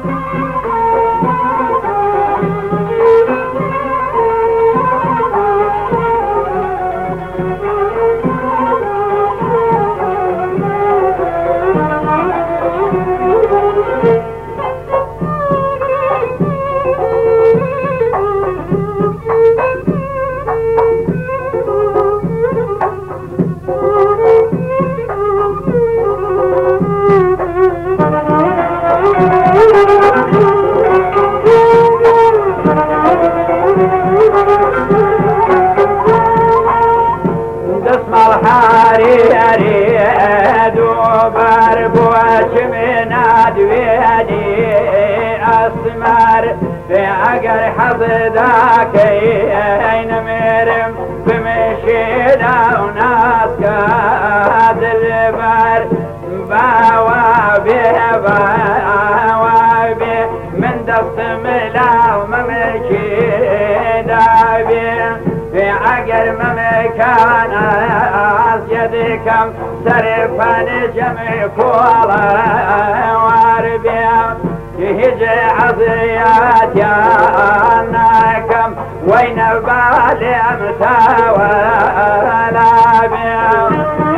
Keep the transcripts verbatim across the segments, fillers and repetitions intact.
الحرير دوبر بوش من أدويني أسمر في عقر حظدك أين مرم بمشينا وناس قاد البر بوابي بوابي من دست ملا وممشي دابي في عقر ممكان أسيدكم سرفا جمع كولا واربيا يهجي عضيات يانكم وين بالي امتاوى لابيا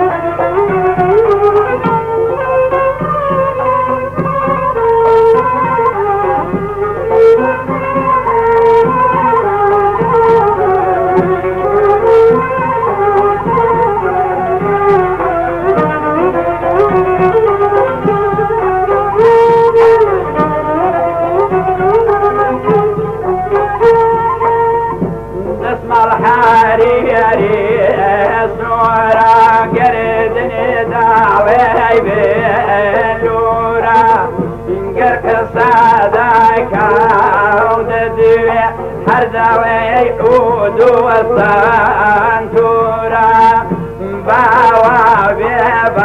الحريري سورة قردني دعوي بلورا انقرق صداك وددوي حردوي عود والصنتورا بوابي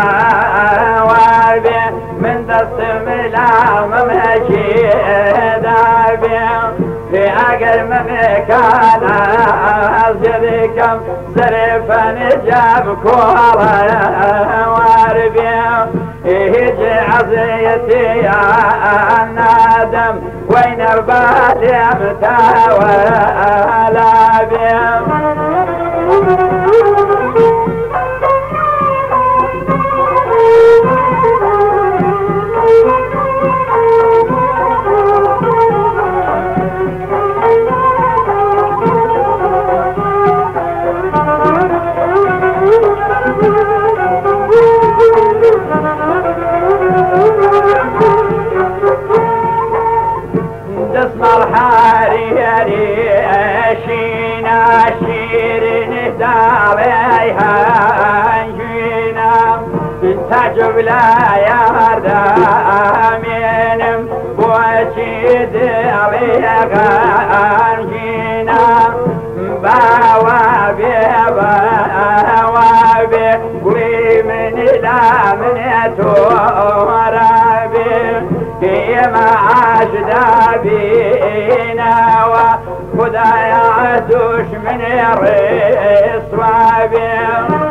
بوابي من دست ملا ممشي دابي في عقل مكان أسجدكم سرفا جاب كورا واربيا يهجي عصيتي يا الندم وين بالي امتاوى لابيا اسم الحريري شينا شيرين داويها جينا تجب لا يردامين بوشي داويها جينا بوابي بوابي قولي من لا من تورابي كيما عاشدا بينا وخدا يعدوش من الرئيس وابي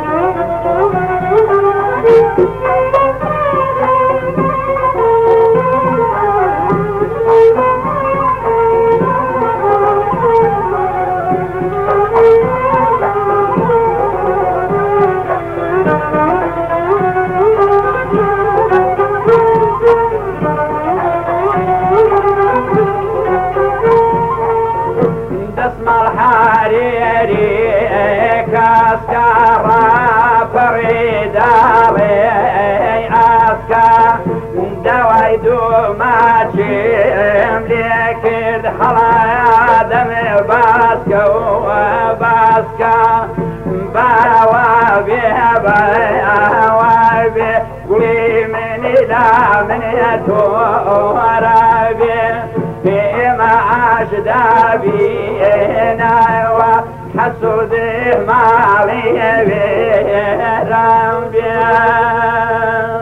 الحريري كاسكارا فريدا أسكا دوايدو ماشيم ليكد حلا دم باسكا وباسكا بوابي بوابي قولي من لا من يتورابي فيما عاشدا بينا وحسوده مالي بيرام بيان